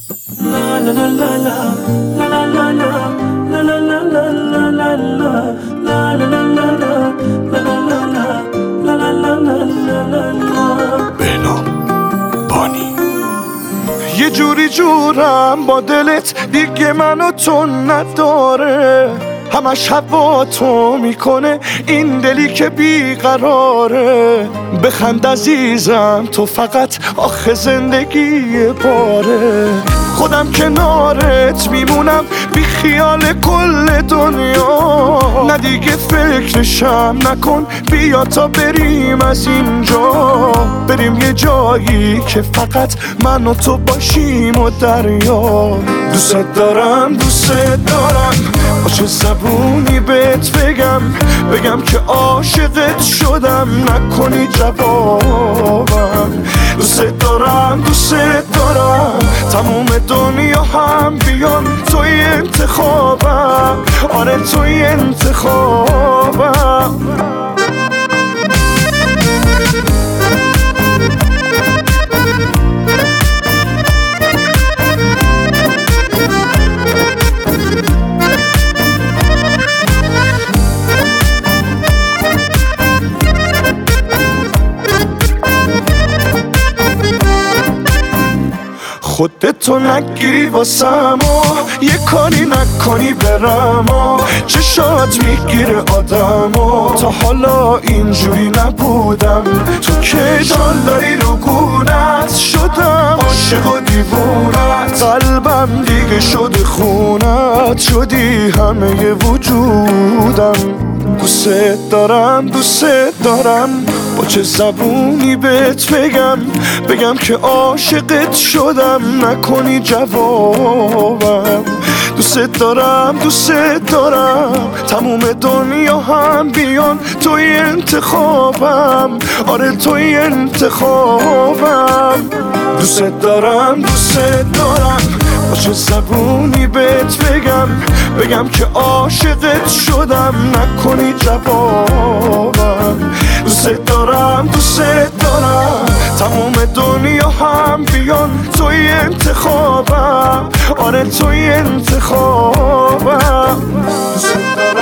بنام بانی یه جوری جورم با دلت دیگه منو تو نداره، همش هوا تو میکنه این دلی که بیقراره. بخند عزیزم تو فقط آخه زندگی باره، خودم کنارت میمونم بی خیال کل دنیا. نه دیگه فکرشم نکن، بیا تا بریم از اینجا، بریم یه جایی که فقط من و تو باشیم و دریا. دوست دارم دوست دارم، با چه زبونی بهت بگم که عاشقت شدم نکنی جوابم. دوست دارم تموم دنیا هم بیان توی انتخابم، آره توی انتخابم. خودتو نگیری واسم و یه کاری نکنی برم و چشات میگیره آدم و تا حالا اینجوری نبودم. تو که جالایی رو گونت شدم، عاشق و دیوونت، قلبم دیگه شده خونت، شدی همه وجودم. دوست دارم با چه زبونی بهت بگم که عاشقت شدم نکنی جوابم. دوست دارم تموم دنیا هم بیان توی انتخابم، آره توی انتخابم. دوست دارم با چه زبونی بهت بگم که عاشقت شدم نکنی جوابم. دوست دارم تموم دنیا هم بیان توی انتخابم، آره توی انتخابم. دوست دارم